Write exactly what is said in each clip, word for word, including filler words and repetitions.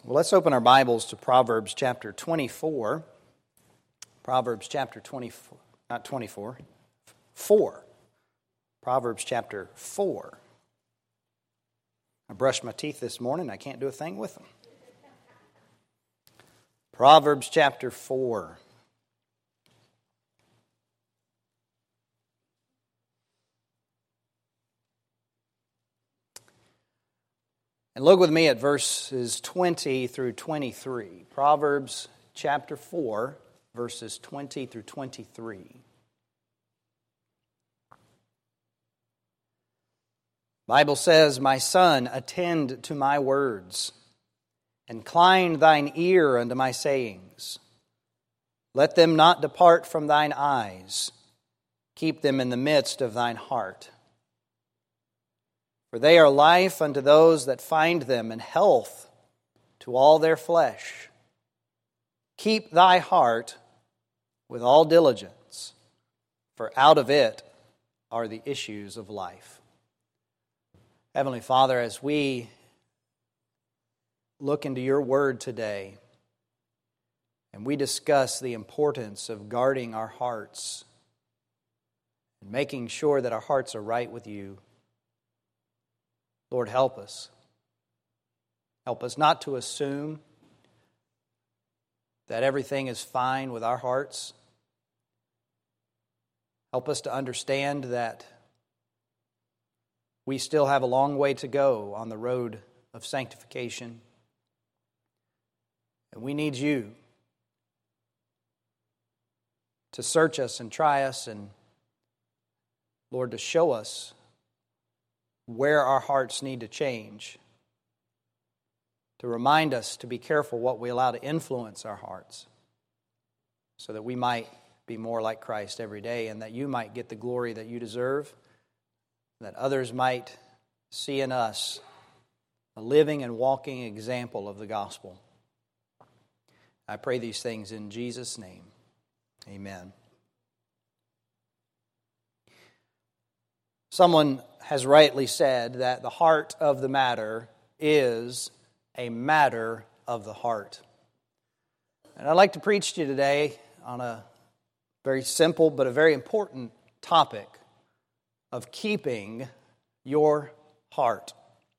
Well, let's open our Bibles to Proverbs chapter twenty-four. Proverbs chapter twenty-four, not twenty-four, four. Proverbs chapter four. I brushed my teeth this morning. I can't do a thing with them. Proverbs chapter four. And look with me at verses twenty through twenty-three. Proverbs chapter four, verses twenty through twenty-three. The Bible says, "My son, attend to my words. Incline thine ear unto my sayings. Let them not depart from thine eyes. Keep them in the midst of thine heart. For they are life unto those that find them, and health to all their flesh. Keep thy heart with all diligence, for out of it are the issues of life." Heavenly Father, as we look into your word today, and we discuss the importance of guarding our hearts and making sure that our hearts are right with you, Lord, help us. Help us not to assume that everything is fine with our hearts. Help us to understand that we still have a long way to go on the road of sanctification. And we need you to search us and try us, and Lord, to show us where our hearts need to change, to remind us to be careful what we allow to influence our hearts, so that we might be more like Christ every day, and that you might get the glory that you deserve, that others might see in us a living and walking example of the gospel. I pray these things in Jesus' name. Amen. Someone has rightly said that the heart of the matter is a matter of the heart. And I'd like to preach to you today on a very simple but a very important topic of keeping your heart.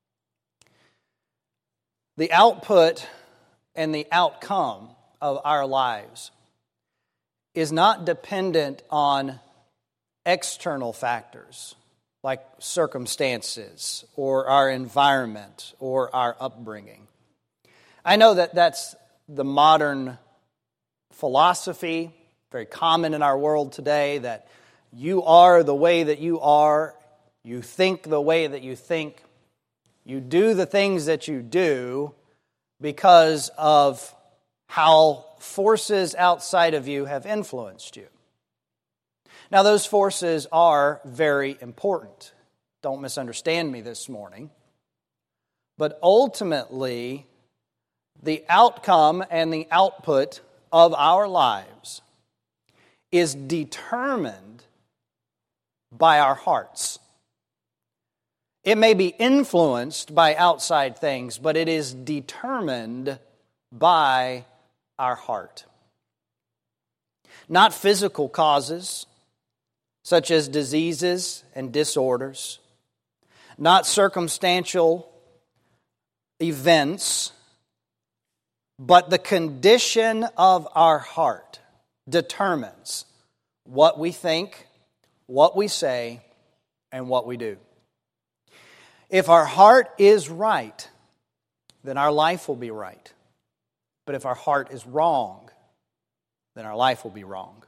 The output and the outcome of our lives is not dependent on external factors like circumstances or our environment or our upbringing. I know that that's the modern philosophy, very common in our world today, that you are the way that you are, you think the way that you think, you do the things that you do because of how forces outside of you have influenced you. Now, those forces are very important. Don't misunderstand me this morning. But ultimately, the outcome and the output of our lives is determined by our hearts. It may be influenced by outside things, but it is determined by our heart. Not physical causes, such as diseases and disorders, not circumstantial events, but the condition of our heart determines what we think, what we say, and what we do. If our heart is right, then our life will be right. But if our heart is wrong, then our life will be wrong.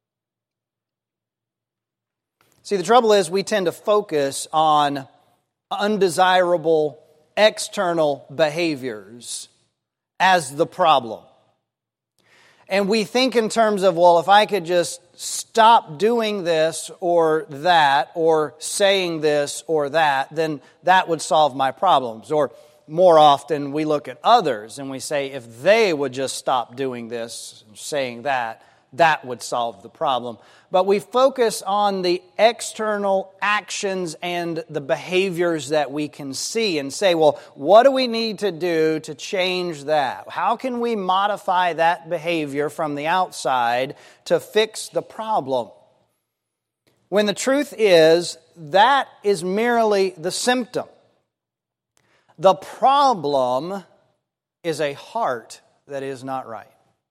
See, the trouble is we tend to focus on undesirable external behaviors as the problem. And we think in terms of, well, if I could just stop doing this or that, or saying this or that, then that would solve my problems. Or more often we look at others and we say, if they would just stop doing this and saying that, that would solve the problem. But we focus on the external actions and the behaviors that we can see and say, well, what do we need to do to change that? How can we modify that behavior from the outside to fix the problem? When the truth is, that is merely the symptom. The problem is a heart that is not right.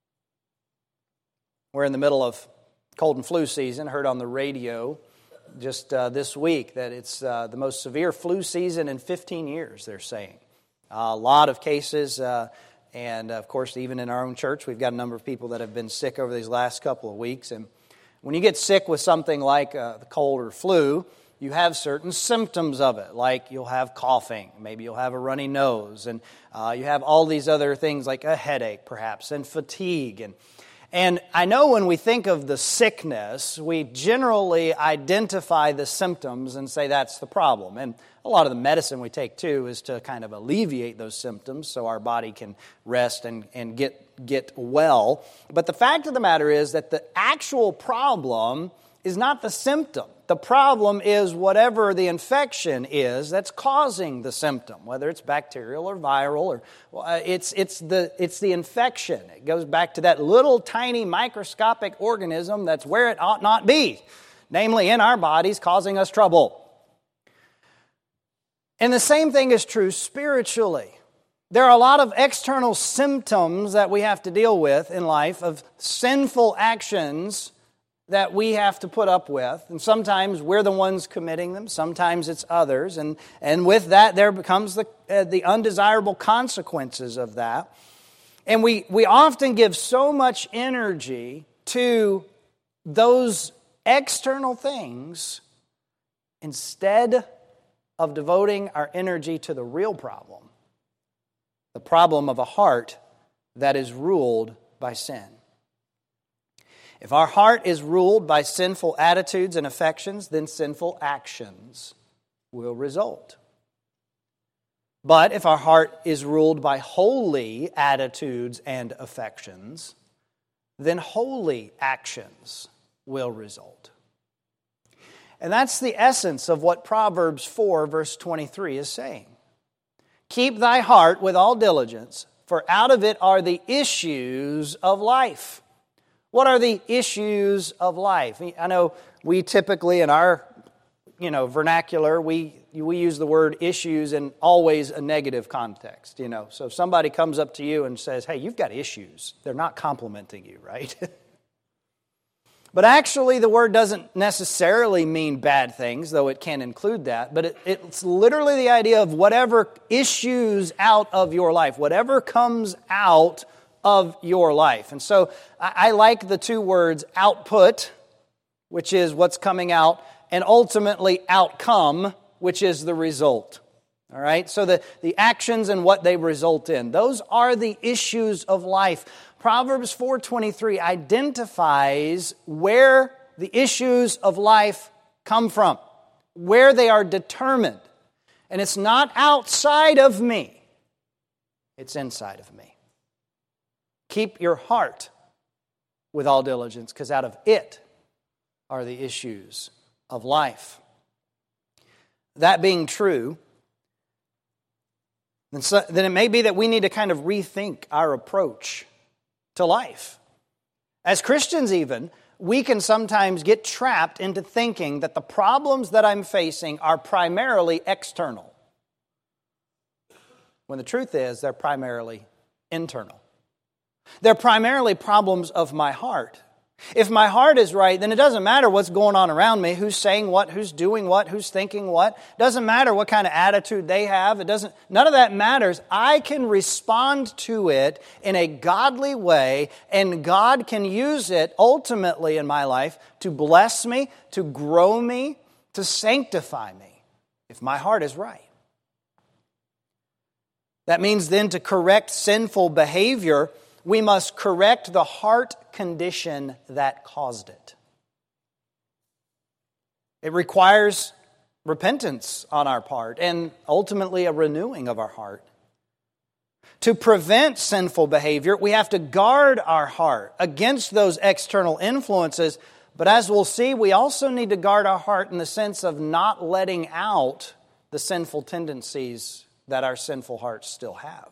We're in the middle of cold and flu season. Heard on the radio just uh, this week that it's uh, the most severe flu season in fifteen years, they're saying. Uh, a lot of cases, uh, and of course, even in our own church, we've got a number of people that have been sick over these last couple of weeks. And when you get sick with something like uh, the cold or flu, you have certain symptoms of it, like you'll have coughing, maybe you'll have a runny nose, and uh, you have all these other things like a headache, perhaps, and fatigue. And And I know when we think of the sickness, we generally identify the symptoms and say that's the problem. And a lot of the medicine we take, too, is to kind of alleviate those symptoms so our body can rest and, and get, get well. But the fact of the matter is that the actual problem is not the symptom. The problem is whatever the infection is that's causing the symptom, whether it's bacterial or viral, or uh, it's it's the it's the infection. It goes back to that little tiny microscopic organism that's where it ought not be, namely in our bodies, causing us trouble. And the same thing is true spiritually. There are a lot of external symptoms that we have to deal with in life of sinful actions that we have to put up with. And sometimes we're the ones committing them. Sometimes it's others. And, and with that, there becomes the, uh, the undesirable consequences of that. And we, we often give so much energy to those external things instead of devoting our energy to the real problem, the problem of a heart that is ruled by sin. If our heart is ruled by sinful attitudes and affections, then sinful actions will result. But if our heart is ruled by holy attitudes and affections, then holy actions will result. And that's the essence of what Proverbs four, verse twenty-three is saying. Keep thy heart with all diligence, for out of it are the issues of life. What are the issues of life? I know we typically, in our you know vernacular, we we use the word issues in always a negative context. You know, so if somebody comes up to you and says, "Hey, you've got issues," they're not complimenting you, right? But actually, the word doesn't necessarily mean bad things, though it can include that. But it, it's literally the idea of whatever issues out of your life, whatever comes out of your life. And so I, I like the two words output, which is what's coming out, and ultimately outcome, which is the result. All right? So the, the actions and what they result in. Those are the issues of life. Proverbs four twenty-three identifies where the issues of life come from, where they are determined. And it's not outside of me. It's inside of me. Keep your heart with all diligence, because out of it are the issues of life. That being true, then, so, then it may be that we need to kind of rethink our approach to life. As Christians even, we can sometimes get trapped into thinking that the problems that I'm facing are primarily external, when the truth is they're primarily internal. They're primarily problems of my heart. If my heart is right, then it doesn't matter what's going on around me, who's saying what, who's doing what, who's thinking what. It doesn't matter what kind of attitude they have. It doesn't. None of that matters. I can respond to it in a godly way, and God can use it ultimately in my life to bless me, to grow me, to sanctify me, if my heart is right. That means then to correct sinful behavior, we must correct the heart condition that caused it. It requires repentance on our part and ultimately a renewing of our heart. to prevent sinful behavior, we have to guard our heart against those external influences. But as we'll see, we also need to guard our heart in the sense of not letting out the sinful tendencies that our sinful hearts still have.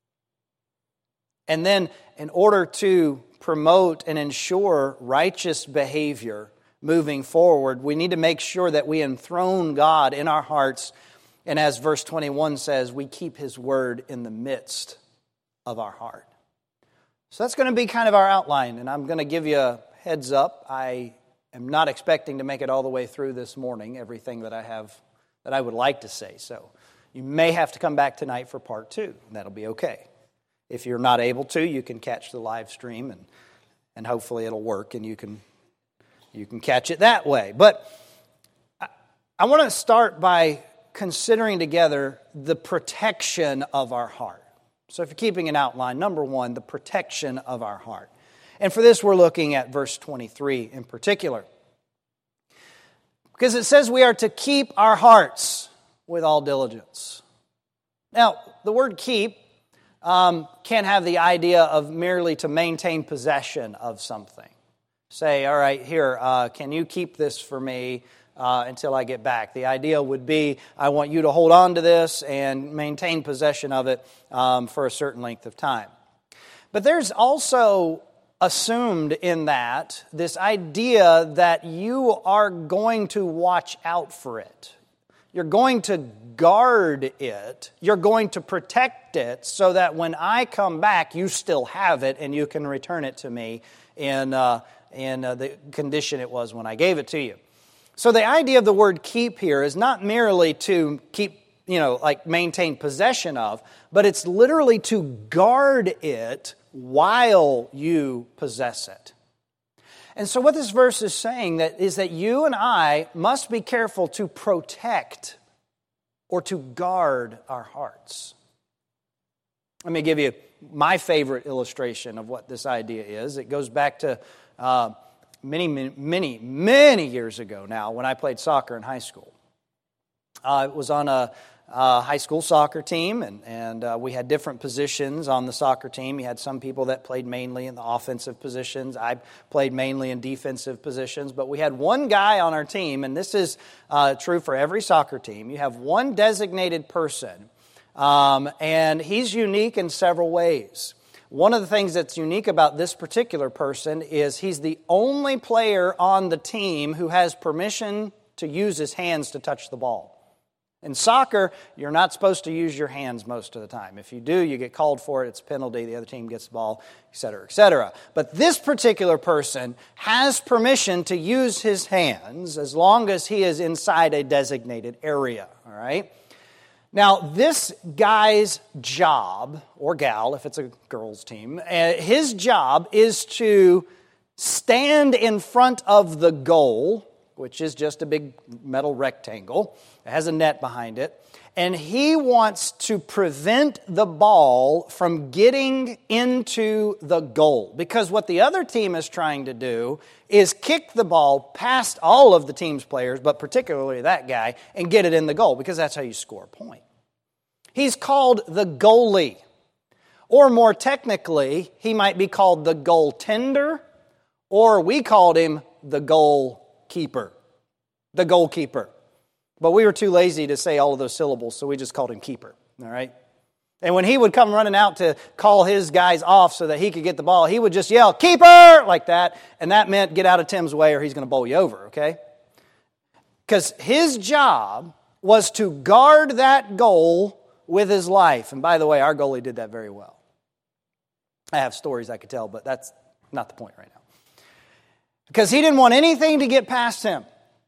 And then, in order to promote and ensure righteous behavior moving forward, we need to make sure that we enthrone God in our hearts. And as verse twenty-one says, we keep His word in the midst of our heart. So that's going to be kind of our outline, and I'm going to give you a heads up. I am not expecting to make it all the way through this morning, everything that I have, that I would like to say. So you may have to come back tonight for part two, and that'll be okay. If you're not able to, you can catch the live stream, and, and hopefully it'll work, and you can you can catch it that way. But I, I want to start by considering together the protection of our heart. So if you're keeping an outline, number one, the protection of our heart. And for this, we're looking at verse twenty-three in particular. Because it says we are to keep our hearts with all diligence. Now, the word keep um, can have the idea of merely to maintain possession of something. Say, all right, here, uh, can you keep this for me uh, until I get back? The idea would be, I want you to hold on to this and maintain possession of it um, for a certain length of time. But there's also assumed in that this idea that you are going to watch out for it. You're going to guard it. You're going to protect it so that when I come back, you still have it and you can return it to me in, uh, in uh, the condition it was when I gave it to you. So the idea of the word keep here is not merely to keep, you know, like maintain possession of, but it's literally to guard it while you possess it. And so what this verse is saying that is that you and I must be careful to protect or to guard our hearts. Let me give you my favorite illustration of what this idea is. It goes back to uh, many, many, many years ago now when I played soccer in high school. Uh, it was on a Uh, high school soccer team, and, and uh, we had different positions on the soccer team. You had some people that played mainly in the offensive positions. I played mainly in defensive positions, but we had one guy on our team, and this is uh, true for every soccer team. You have one designated person, um, and he's unique in several ways. One of the things that's unique about this particular person is he's the only player on the team who has permission to use his hands to touch the ball. In soccer, you're not supposed to use your hands most of the time. If you do, you get called for it. It's a penalty. The other team gets the ball, et cetera, et cetera. But this particular person has permission to use his hands as long as he is inside a designated area. All right? Now, this guy's job, or gal, if it's a girls' team, uh, his job is to stand in front of the goal, which is just a big metal rectangle. It has a net behind it. And he wants to prevent the ball from getting into the goal. Because what the other team is trying to do is kick the ball past all of the team's players, but particularly that guy, and get it in the goal, because that's how you score a point. He's called the goalie. Or more technically, he might be called the goaltender, or we called him the goalkeeper. The goalkeeper. But we were too lazy to say all of those syllables, so we just called him keeper. All right? And when he would come running out to call his guys off so that he could get the ball, he would just yell, "Keeper!" like that. And that meant get out of Tim's way or he's going to bowl you over, okay? Because his job was to guard that goal with his life. And by the way, our goalie did that very well. I have stories I could tell, but that's not the point right now. Because he didn't want anything to get past him.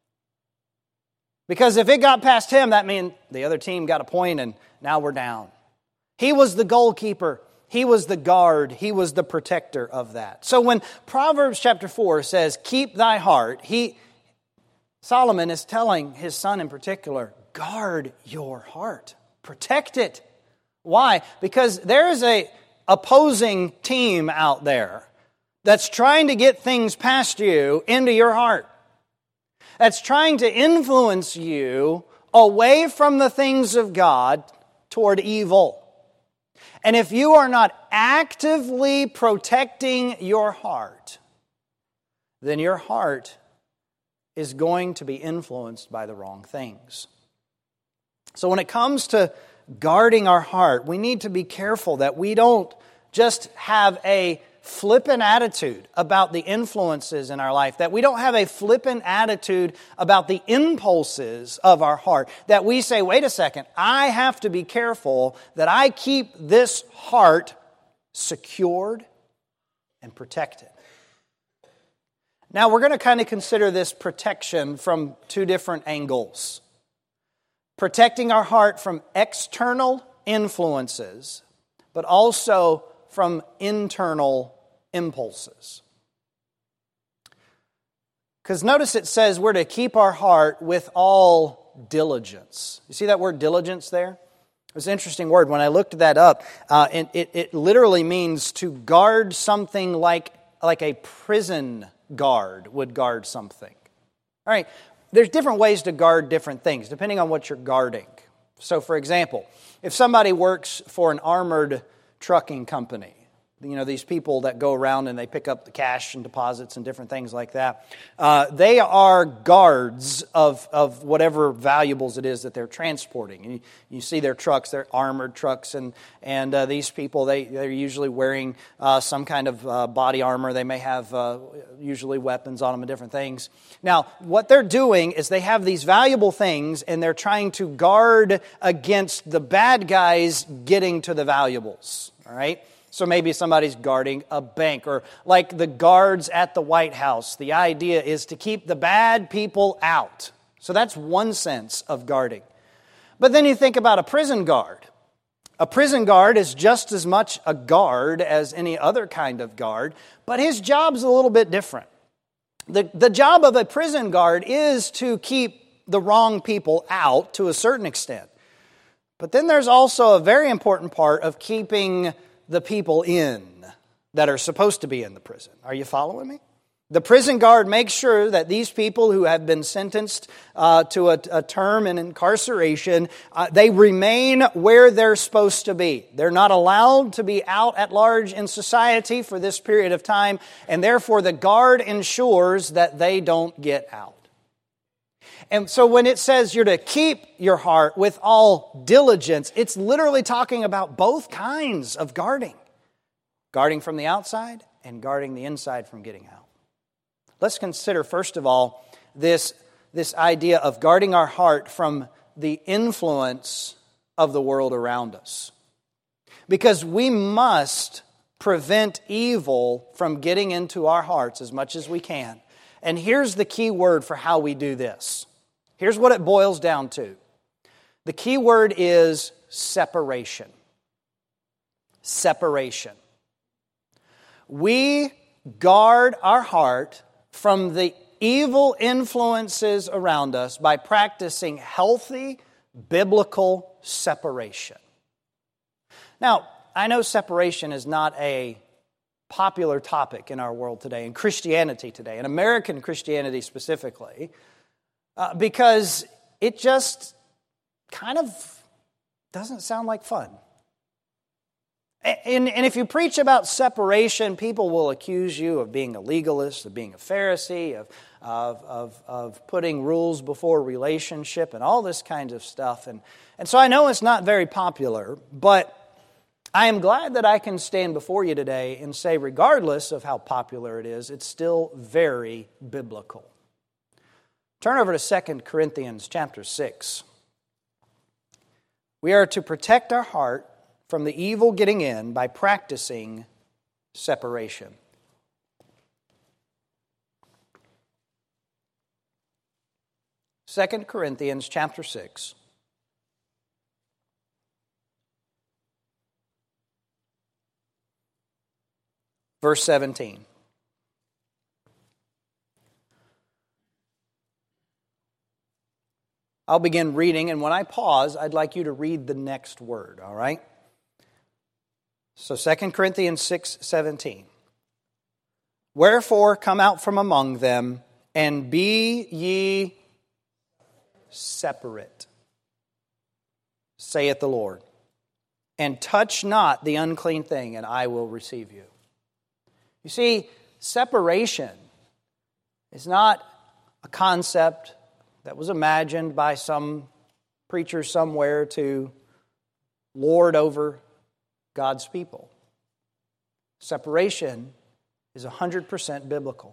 Because if it got past him, that meant the other team got a point and now we're down. He was the goalkeeper. He was the guard. He was the protector of that. So when Proverbs chapter four says, keep thy heart, he, Solomon is telling his son in particular, guard your heart. Protect it. Why? Because there is a opposing team out there that's trying to get things past you into your heart. That's trying to influence you away from the things of God toward evil. And if you are not actively protecting your heart, then your heart is going to be influenced by the wrong things. So when it comes to guarding our heart, we need to be careful that we don't just have a flippant attitude about the influences in our life, that we don't have a flippant attitude about the impulses of our heart, that we say, wait a second, I have to be careful that I keep this heart secured and protected. Now we're going to kind of consider this protection from two different angles. Protecting our heart from external influences, but also from internal impulses. Because notice it says we're to keep our heart with all diligence. You see that word diligence there? It was an interesting word. When I looked that up, uh, it, it, it literally means to guard something like, like a prison guard would guard something. All right, there's different ways to guard different things, depending on what you're guarding. So, for example, if somebody works for an armored trucking company, you know, these people that go around and they pick up the cash and deposits and different things like that, uh, they are guards of, of whatever valuables it is that they're transporting. And you, you see their trucks, they're armored trucks, and and uh, these people, they, they're usually wearing uh, some kind of uh, body armor. They may have uh, usually weapons on them and different things. Now, what they're doing is they have these valuable things, and they're trying to guard against the bad guys getting to the valuables, all right? So maybe somebody's guarding a bank, or like the guards at the White House. The idea is to keep the bad people out. So that's one sense of guarding. But then you think about a prison guard. A prison guard is just as much a guard as any other kind of guard, but his job's a little bit different. The, the job of a prison guard is to keep the wrong people out to a certain extent. But then there's also a very important part of keeping the people in that are supposed to be in the prison. Are you following me? The prison guard makes sure that these people who have been sentenced uh, to a, a term in incarceration, uh, they remain where they're supposed to be. They're not allowed to be out at large in society for this period of time, and therefore the guard ensures that they don't get out. And so when it says you're to keep your heart with all diligence, it's literally talking about both kinds of guarding. Guarding from the outside and guarding the inside from getting out. Let's consider, first of all, this, this idea of guarding our heart from the influence of the world around us. Because we must prevent evil from getting into our hearts as much as we can. And here's the key word for how we do this. Here's what it boils down to. The key word is separation. Separation. We guard our heart from the evil influences around us by practicing healthy, biblical separation. Now, I know separation is not a popular topic in our world today, in Christianity today, in American Christianity specifically, Uh, because it just kind of doesn't sound like fun. And, and if you preach about separation, people will accuse you of being a legalist, of being a Pharisee, of, of, of, of putting rules before relationship and all this kind of stuff. And, and so I know it's not very popular, but I am glad that I can stand before you today and say, regardless of how popular it is, it's still very biblical. Turn over to Second Corinthians chapter six. We are to protect our heart from the evil getting in by practicing separation. Second Corinthians chapter six. Verse seventeen. I'll begin reading, and when I pause, I'd like you to read the next word, all right? So Second Corinthians six seventeen. Wherefore come out from among them, and be ye separate, saith the Lord, and touch not the unclean thing, and I will receive you. You see, separation is not a concept that was imagined by some preacher somewhere to lord over God's people. Separation is one hundred percent biblical.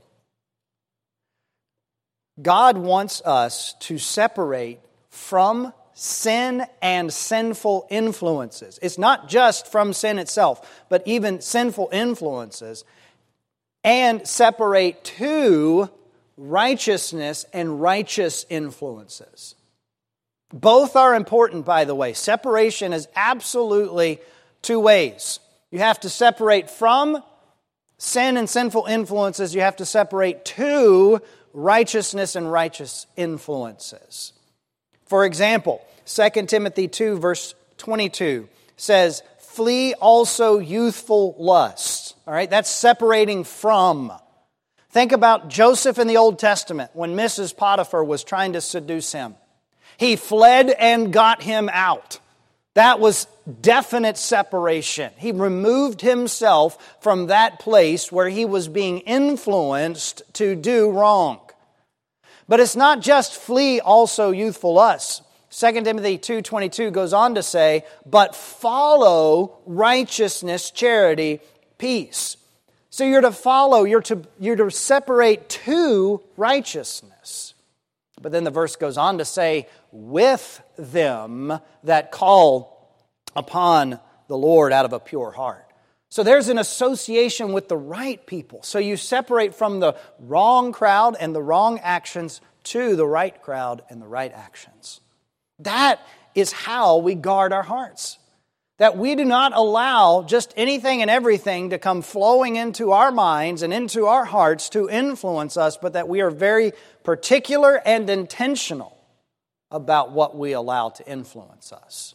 God wants us to separate from sin and sinful influences. It's not just from sin itself, but even sinful influences, and separate to righteousness and righteous influences. Both are important, by the way. Separation is absolutely two ways. You have to separate from sin and sinful influences. You have to separate to righteousness and righteous influences. For example, Second Timothy two, verse twenty-two says, flee also youthful lusts. All right, that's separating from. Think about Joseph in the Old Testament when Missus Potiphar was trying to seduce him. He fled and got him out. That was definite separation. He removed himself from that place where he was being influenced to do wrong. But it's not just flee also youthful lusts. Second Timothy two twenty-two goes on to say, but follow righteousness, charity, peace. So you're to follow, you're to, you're to separate to righteousness. But then the verse goes on to say, with them that call upon the Lord out of a pure heart. So there's an association with the right people. So you separate from the wrong crowd and the wrong actions to the right crowd and the right actions. That is how we guard our hearts. That we do not allow just anything and everything to come flowing into our minds and into our hearts to influence us, but that we are very particular and intentional about what we allow to influence us.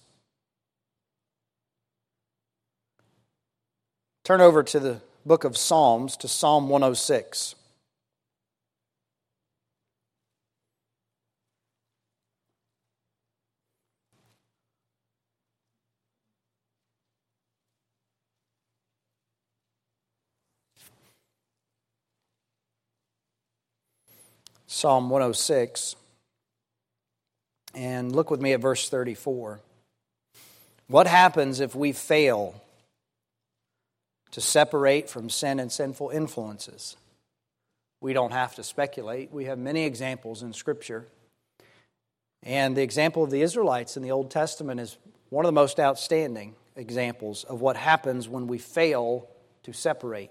Turn over to the book of Psalms, to Psalm one oh six. Psalm one oh six. And look with me at verse thirty-four. What happens if we fail to separate from sin and sinful influences? We don't have to speculate. We have many examples in Scripture. And the example of the Israelites in the Old Testament is one of the most outstanding examples of what happens when we fail to separate.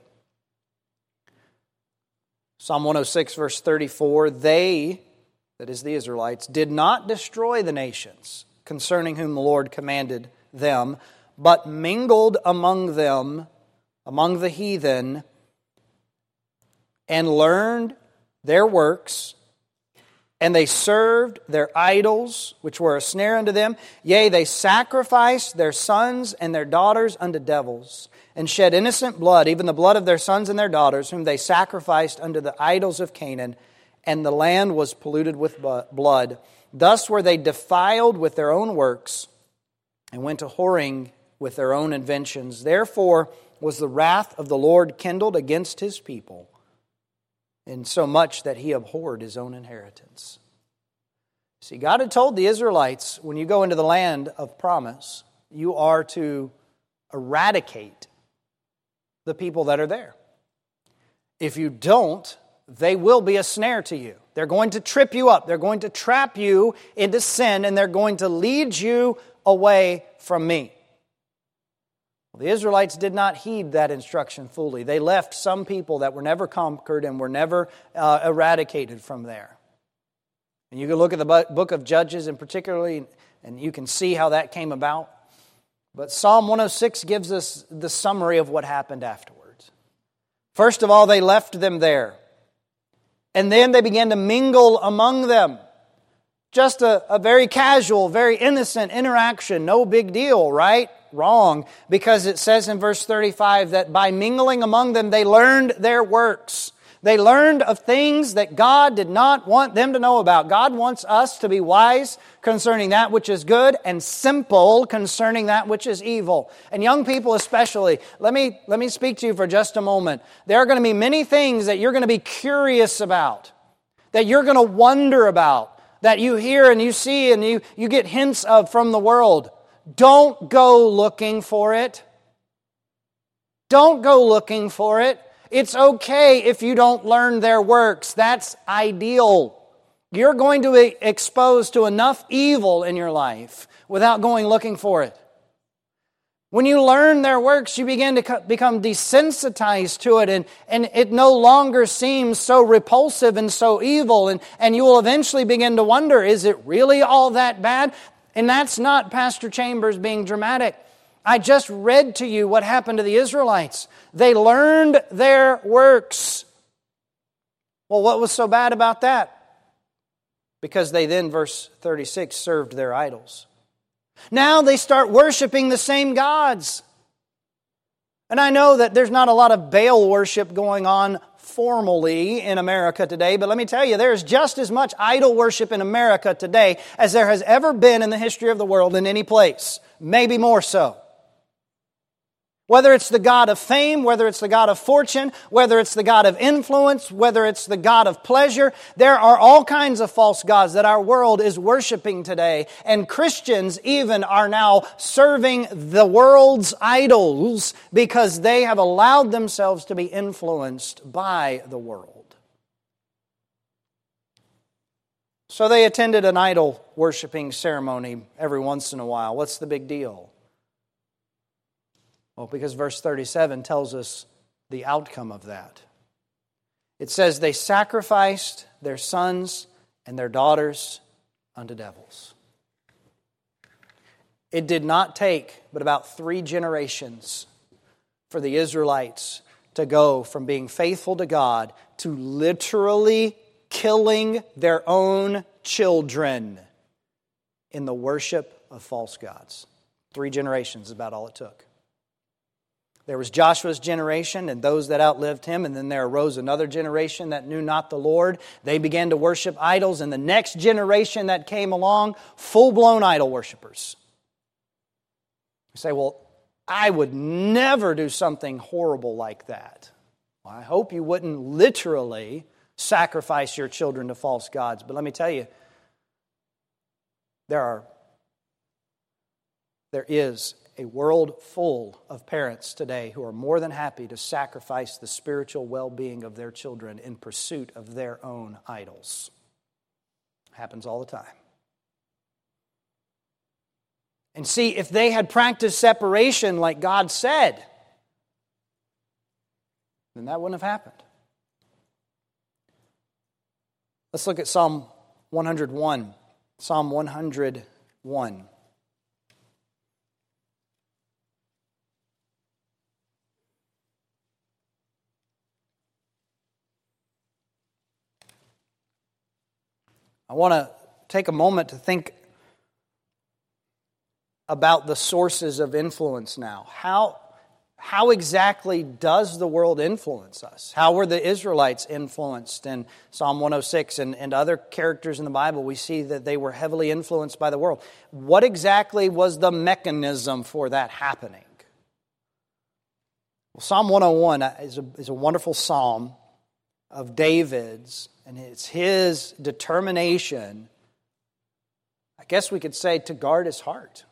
Psalm one oh six, verse thirty-four, they, that is the Israelites, did not destroy the nations concerning whom the Lord commanded them, but mingled among them, among the heathen, and learned their works, and they served their idols, which were a snare unto them. Yea, they sacrificed their sons and their daughters unto devils, and shed innocent blood, even the blood of their sons and their daughters, whom they sacrificed unto the idols of Canaan, and the land was polluted with blood. Thus were they defiled with their own works, and went to whoring with their own inventions. Therefore was the wrath of the Lord kindled against His people, in so much that He abhorred His own inheritance. See, God had told the Israelites, when you go into the land of promise, you are to eradicate the people that are there. If you don't, they will be a snare to you. They're going to trip you up. They're going to trap you into sin, and they're going to lead you away from me. Well, the Israelites did not heed that instruction fully. They left some people that were never conquered and were never uh, eradicated from there. And you can look at the book of Judges in particularly, and you can see how that came about. But Psalm one oh six gives us the summary of what happened afterwards. First of all, they left them there. And then they began to mingle among them. Just a, a very casual, very innocent interaction. No big deal, right? Wrong. Because it says in verse thirty-five that by mingling among them, they learned their works. They learned of things that God did not want them to know about. God wants us to be wise concerning that which is good and simple concerning that which is evil. And young people especially, let me, let me speak to you for just a moment. There are going to be many things that you're going to be curious about, that you're going to wonder about, that you hear and you see and you, you get hints of from the world. Don't go looking for it. Don't go looking for it. It's okay if you don't learn their works. That's ideal. You're going to be exposed to enough evil in your life without going looking for it. When you learn their works, you begin to become desensitized to it, and, and it no longer seems so repulsive and so evil, and, and you will eventually begin to wonder, is it really all that bad? And that's not Pastor Chambers being dramatic. I just read to you what happened to the Israelites. They learned their works. Well, what was so bad about that? Because they then, verse thirty-six, served their idols. Now they start worshiping the same gods. And I know that there's not a lot of Baal worship going on formally in America today, but let me tell you, there's just as much idol worship in America today as there has ever been in the history of the world in any place. Maybe more so. Whether it's the god of fame, whether it's the god of fortune, whether it's the god of influence, whether it's the god of pleasure, there are all kinds of false gods that our world is worshiping today. And Christians even are now serving the world's idols because they have allowed themselves to be influenced by the world. So they attended an idol worshiping ceremony every once in a while. What's the big deal? Well, because verse thirty-seven tells us the outcome of that. It says they sacrificed their sons and their daughters unto devils. It did not take but about three generations for the Israelites to go from being faithful to God to literally killing their own children in the worship of false gods. Three generations is about all it took. There was Joshua's generation and those that outlived him, and then there arose another generation that knew not the Lord. They began to worship idols, and the next generation that came along, full-blown idol worshipers. You say, well, I would never do something horrible like that. Well, I hope you wouldn't literally sacrifice your children to false gods, but let me tell you, there are, there is a world full of parents today who are more than happy to sacrifice the spiritual well-being of their children in pursuit of their own idols. Happens all the time. And see, if they had practiced separation like God said, then that wouldn't have happened. Let's look at Psalm one hundred one. Psalm one hundred one. I want to take a moment to think about the sources of influence now. How, how exactly does the world influence us? How were the Israelites influenced? In Psalm one oh six and, and other characters in the Bible, we see that they were heavily influenced by the world. What exactly was the mechanism for that happening? Well, Psalm one oh one is a, is a wonderful psalm of David's, and it's his determination, I guess we could say, to guard his heart.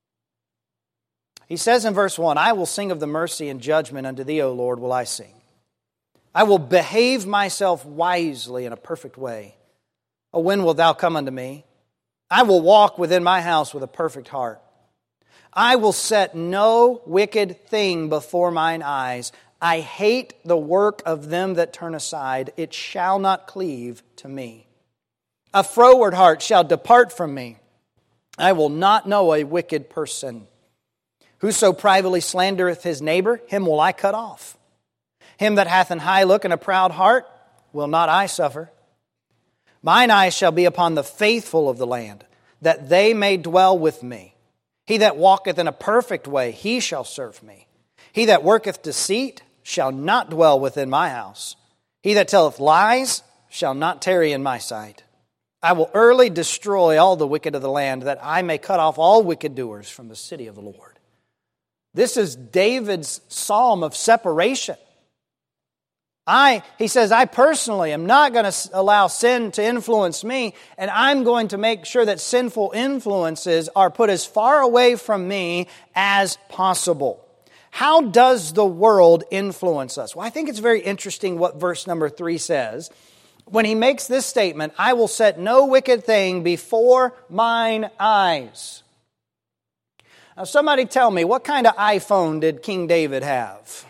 He says in verse one, I will sing of the mercy and judgment unto thee, O Lord, will I sing. I will behave myself wisely in a perfect way. O when wilt thou come unto me? I will walk within my house with a perfect heart. I will set no wicked thing before mine eyes. I hate the work of them that turn aside. It shall not cleave to me. A froward heart shall depart from me. I will not know a wicked person. Whoso privately slandereth his neighbor, him will I cut off. Him that hath an high look and a proud heart, will not I suffer. Mine eyes shall be upon the faithful of the land, that they may dwell with me. He that walketh in a perfect way, he shall serve me. He that worketh deceit shall not dwell within my house. He that telleth lies shall not tarry in my sight. I will early destroy all the wicked of the land, that I may cut off all wicked doers from the city of the Lord. This is David's psalm of separation. I, he says, I personally am not going to allow sin to influence me, and I'm going to make sure that sinful influences are put as far away from me as possible. How does the world influence us? Well, I think it's very interesting what verse number three says. When he makes this statement, I will set no wicked thing before mine eyes. Now, somebody tell me, what kind of iPhone did King David have?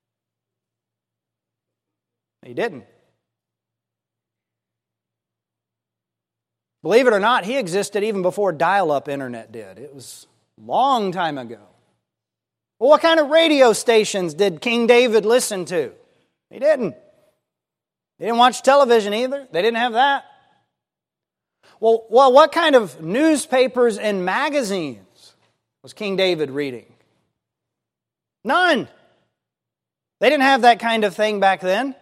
He didn't. Believe it or not, he existed even before dial-up internet did. It was a long time ago. Well, what kind of radio stations did King David listen to? He didn't. They didn't watch television either. They didn't have that. Well, well, what kind of newspapers and magazines was King David reading? None. They didn't have that kind of thing back then.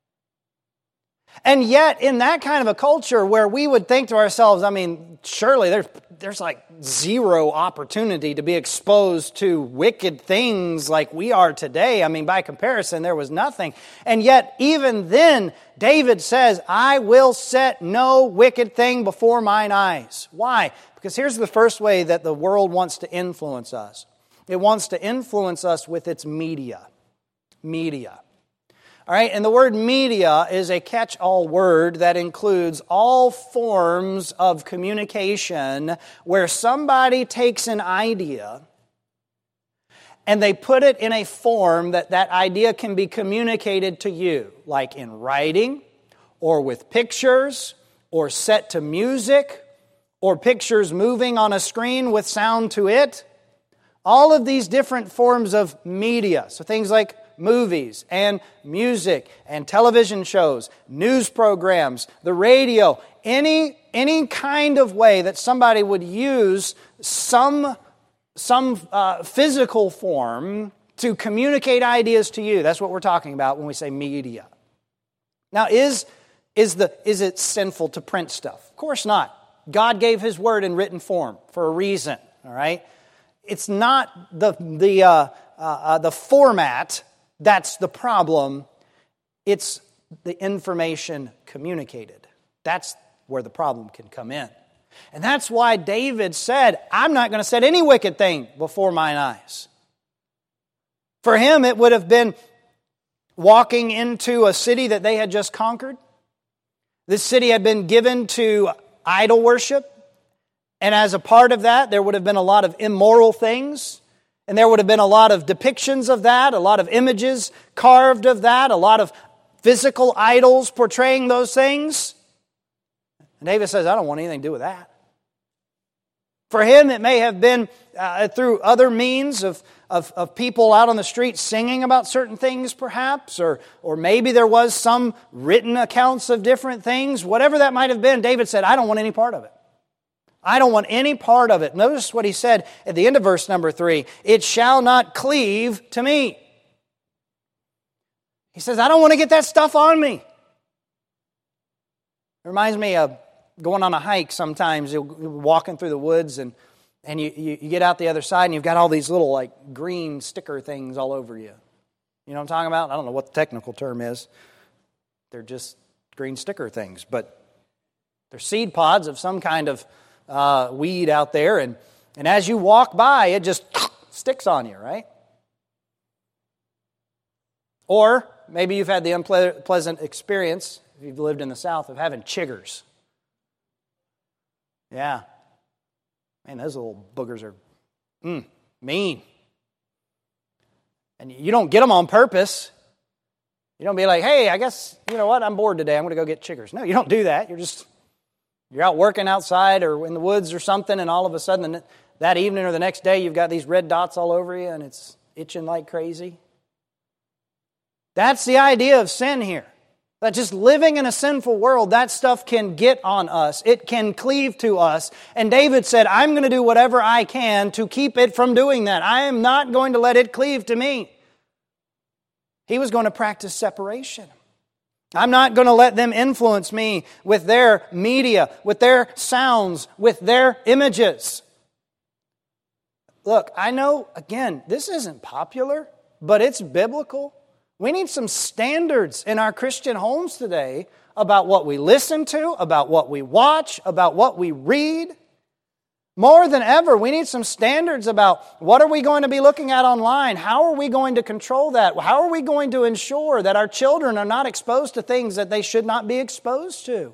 And yet, in that kind of a culture where we would think to ourselves, I mean, surely there's, there's like zero opportunity to be exposed to wicked things like we are today. I mean, by comparison, there was nothing. And yet, even then, David says, I will set no wicked thing before mine eyes. Why? Because here's the first way that the world wants to influence us. It wants to influence us with its media. Media. All right, and the word media is a catch-all word that includes all forms of communication where somebody takes an idea and they put it in a form that that idea can be communicated to you, like in writing, or with pictures, or set to music, or pictures moving on a screen with sound to it. All of these different forms of media, so things like movies and music and television shows, news programs, the radio, any, any kind of way that somebody would use some, some uh, physical form to communicate ideas to you. That's what we're talking about when we say media. Now, is, is, the, is it sinful to print stuff? Of course not. God gave His Word in written form for a reason, all right? It's not the, the, uh, uh, uh, the format that's the problem. It's the information communicated. That's where the problem can come in. And that's why David said, I'm not going to set any wicked thing before mine eyes. For him, it would have been walking into a city that they had just conquered. This city had been given to idol worship. And as a part of that, there would have been a lot of immoral things. And there would have been a lot of depictions of that, a lot of images carved of that, a lot of physical idols portraying those things. And David says, I don't want anything to do with that. For him, it may have been uh, through other means of, of, of people out on the street singing about certain things, perhaps, or, or maybe there was some written accounts of different things. Whatever that might have been, David said, I don't want any part of it. I don't want any part of it. Notice what he said at the end of verse number three. It shall not cleave to me. He says, I don't want to get that stuff on me. It reminds me of going on a hike sometimes. You're walking through the woods and, and you, you, you get out the other side and you've got all these little like green sticker things all over you. You know what I'm talking about? I don't know what the technical term is. They're just green sticker things. But they're seed pods of some kind of Uh, weed out there, and, and as you walk by, it just sticks on you, right? Or maybe you've had the unpleasant experience, if you've lived in the South, of having chiggers. Yeah. Man, those little boogers are mm, mean. And you don't get them on purpose. You don't be like, hey, I guess, you know what, I'm bored today, I'm going to go get chiggers. No, you don't do that. You're just... You're out working outside or in the woods or something, and all of a sudden that evening or the next day you've got these red dots all over you and it's itching like crazy. That's the idea of sin here. That just living in a sinful world, that stuff can get on us. It can cleave to us. And David said, I'm going to do whatever I can to keep it from doing that. I am not going to let it cleave to me. He was going to practice separation. I'm not going to let them influence me with their media, with their sounds, with their images. Look, I know, again, this isn't popular, but it's biblical. We need some standards in our Christian homes today about what we listen to, about what we watch, about what we read. More than ever, we need some standards about what are we going to be looking at online? How are we going to control that? How are we going to ensure that our children are not exposed to things that they should not be exposed to?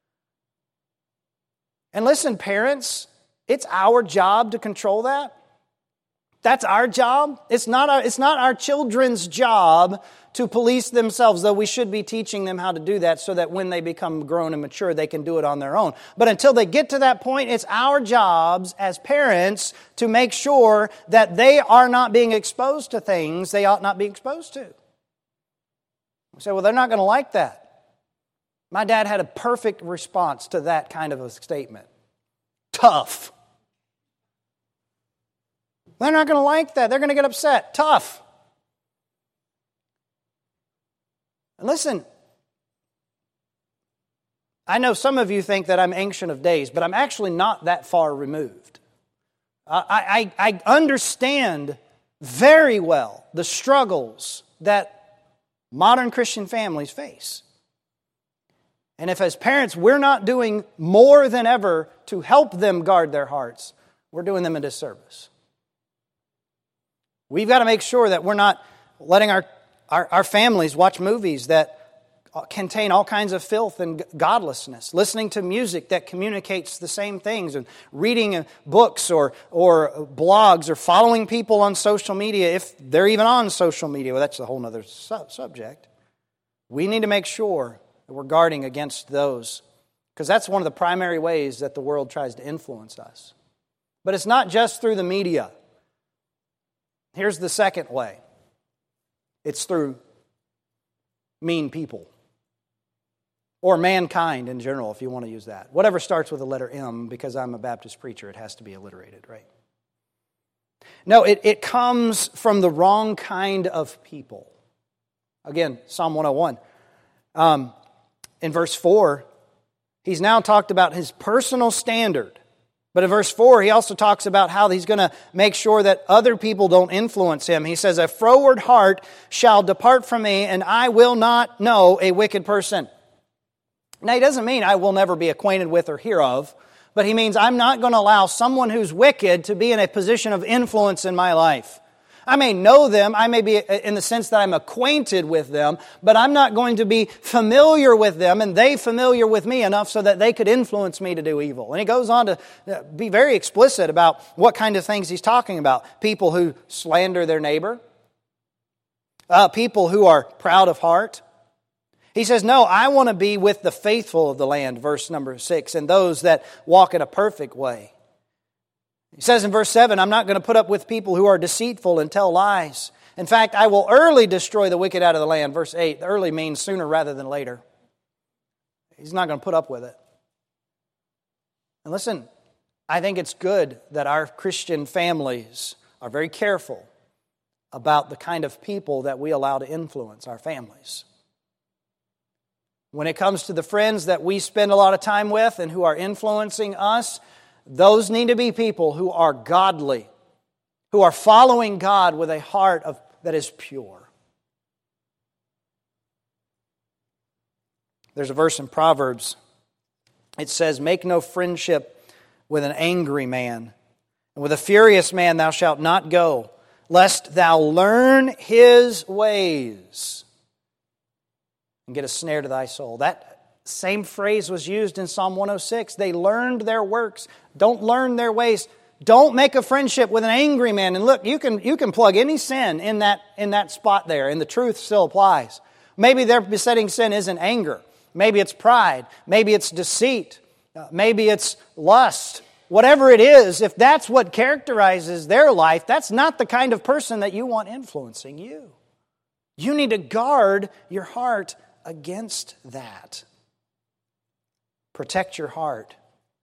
And listen, parents, it's our job to control that. That's our job. It's not our, it's not our children's job to police themselves, though we should be teaching them how to do that so that when they become grown and mature, they can do it on their own. But until they get to that point, it's our jobs as parents to make sure that they are not being exposed to things they ought not be exposed to. You say, well, they're not going to like that. My dad had a perfect response to that kind of a statement. Tough. They're not going to like that. They're going to get upset. Tough. And listen, I know some of you think that I'm ancient of days, but I'm actually not that far removed. I, I, I understand very well the struggles that modern Christian families face. And if as parents we're not doing more than ever to help them guard their hearts, we're doing them a disservice. We've got to make sure that we're not letting our, our, our families watch movies that contain all kinds of filth and godlessness, listening to music that communicates the same things, and reading books or, or blogs or following people on social media, if they're even on social media. Well, that's a whole other su- subject. We need to make sure that we're guarding against those, because that's one of the primary ways that the world tries to influence us. But it's not just through the media. Here's the second way. It's through mean people. Or mankind in general, if you want to use that. Whatever starts with the letter M, because I'm a Baptist preacher, it has to be alliterated, right? No, it, it comes from the wrong kind of people. Again, Psalm one oh one. Um, in verse four, he's now talked about his personal standard. But in verse four, he also talks about how he's going to make sure that other people don't influence him. He says, a froward heart shall depart from me, and I will not know a wicked person. Now, he doesn't mean I will never be acquainted with or hear of, but he means I'm not going to allow someone who's wicked to be in a position of influence in my life. I may know them, I may be in the sense that I'm acquainted with them, but I'm not going to be familiar with them and they familiar with me enough so that they could influence me to do evil. And he goes on to be very explicit about what kind of things he's talking about. People who slander their neighbor, uh, people who are proud of heart. He says, no, I want to be with the faithful of the land, verse number six, and those that walk in a perfect way. He says in verse seven, I'm not going to put up with people who are deceitful and tell lies. In fact, I will early destroy the wicked out of the land. Verse eight, early means sooner rather than later. He's not going to put up with it. And listen, I think it's good that our Christian families are very careful about the kind of people that we allow to influence our families. When it comes to the friends that we spend a lot of time with and who are influencing us, those need to be people who are godly, who are following God with a heart of, that is pure. There's a verse in Proverbs. It says, make no friendship with an angry man, and with a furious man thou shalt not go, lest thou learn his ways and get a snare to thy soul. That same phrase was used in Psalm one oh six. They learned their works. Don't learn their ways. Don't make a friendship with an angry man. And look, you can you can plug any sin in that in that spot there, and the truth still applies. Maybe their besetting sin isn't anger. Maybe it's pride. Maybe it's deceit. Uh, maybe it's lust. Whatever it is, if that's what characterizes their life, that's not the kind of person that you want influencing you. You need to guard your heart against that. Protect your heart.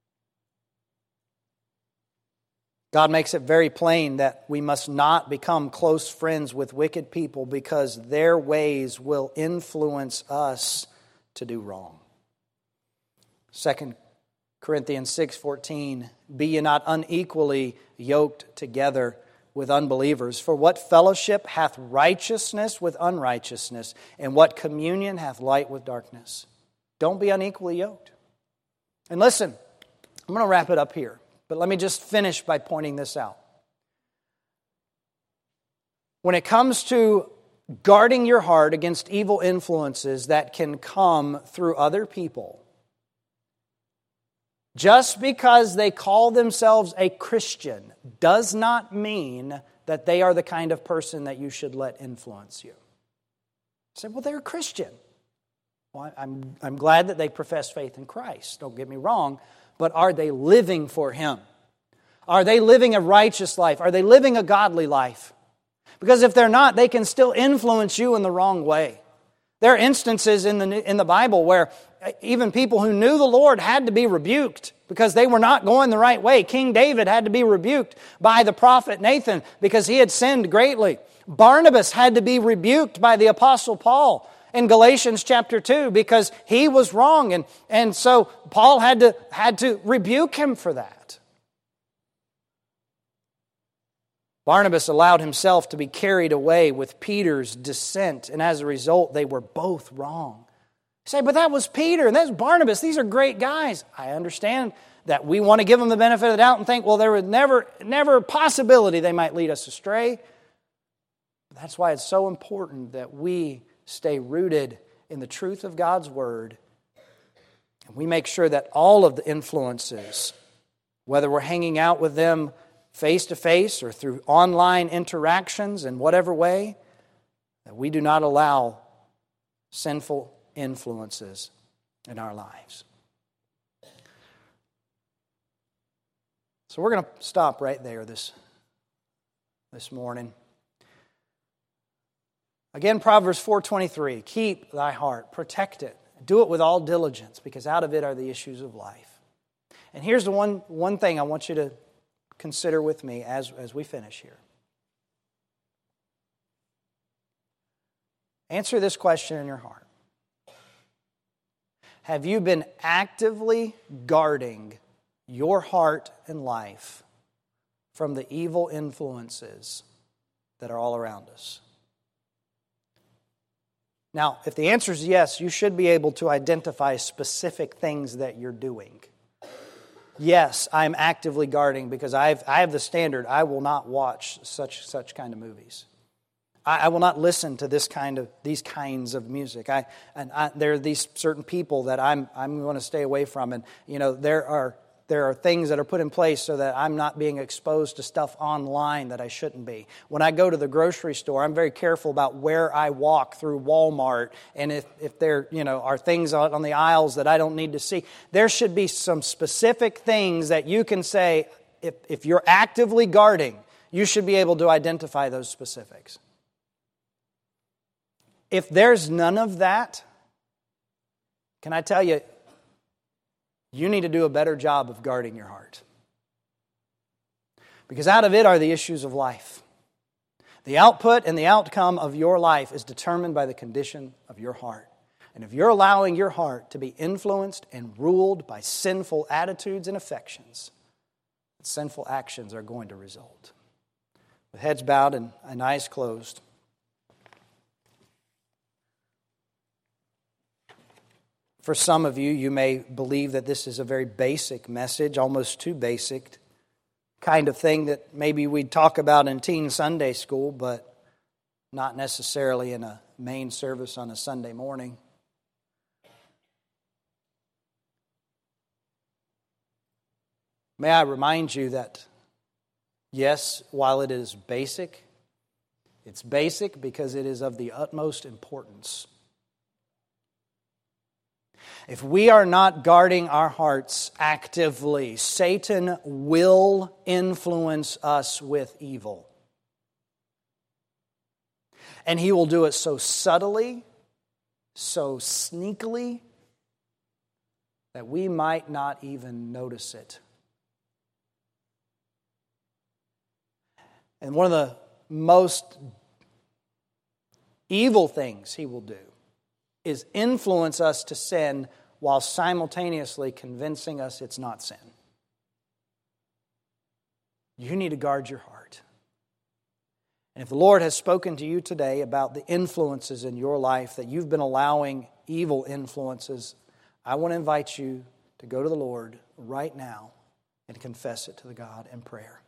God makes it very plain that we must not become close friends with wicked people because their ways will influence us to do wrong. Second Corinthians six fourteen, be ye not unequally yoked together with unbelievers. For what fellowship hath righteousness with unrighteousness, and what communion hath light with darkness? Don't be unequally yoked. And listen, I'm going to wrap it up here, but let me just finish by pointing this out. When it comes to guarding your heart against evil influences that can come through other people, just because they call themselves a Christian does not mean that they are the kind of person that you should let influence you. You say, well, they're a Christian. Well, I'm, I'm glad that they profess faith in Christ. Don't get me wrong. But are they living for Him? Are they living a righteous life? Are they living a godly life? Because if they're not, they can still influence you in the wrong way. There are instances in the in the Bible where even people who knew the Lord had to be rebuked because they were not going the right way. King David had to be rebuked by the prophet Nathan because he had sinned greatly. Barnabas had to be rebuked by the Apostle Paul in Galatians chapter two because he was wrong. And, and so Paul had to, had to rebuke him for that. Barnabas allowed himself to be carried away with Peter's dissent, and as a result, they were both wrong. You say, but that was Peter and that's Barnabas. These are great guys. I understand that we want to give them the benefit of the doubt and think, well, there was never, never a possibility they might lead us astray. That's why it's so important that we stay rooted in the truth of God's Word. And we make sure that all of the influences, whether we're hanging out with them face-to-face or through online interactions in whatever way, that we do not allow sinful influences in our lives. So we're going to stop right there this, this morning. Again, Proverbs four twenty-three, keep thy heart, protect it, do it with all diligence, because out of it are the issues of life. And here's the one, one thing I want you to consider with me as, as we finish here. Answer this question in your heart. Have you been actively guarding your heart and life from the evil influences that are all around us? Now, if the answer is yes, you should be able to identify specific things that you're doing. Yes, I'm actively guarding because I've, I have the standard. I will not watch such such kind of movies. I, I will not listen to this kind of these kinds of music. I and I, there are these certain people that I'm I'm going to stay away from. And you know there are there are things that are put in place so that I'm not being exposed to stuff online that I shouldn't be. When I go to the grocery store, I'm very careful about where I walk through Walmart, and if, if there you know are things on, on the aisles that I don't need to see. There should be some specific things that you can say, if, if you're actively guarding, you should be able to identify those specifics. If there's none of that, can I tell you, you need to do a better job of guarding your heart. Because out of it are the issues of life. The output and the outcome of your life is determined by the condition of your heart. And if you're allowing your heart to be influenced and ruled by sinful attitudes and affections, sinful actions are going to result. With heads bowed and, and eyes closed, for some of you, you may believe that this is a very basic message, almost too basic, kind of thing that maybe we'd talk about in teen Sunday school, but not necessarily in a main service on a Sunday morning. May I remind you that, yes, while it is basic, it's basic because it is of the utmost importance. If we are not guarding our hearts actively, Satan will influence us with evil. And he will do it so subtly, so sneakily, that we might not even notice it. And one of the most evil things he will do is influence us to sin while simultaneously convincing us it's not sin. You need to guard your heart. And if the Lord has spoken to you today about the influences in your life that you've been allowing evil influences, I want to invite you to go to the Lord right now and confess it to the God in prayer.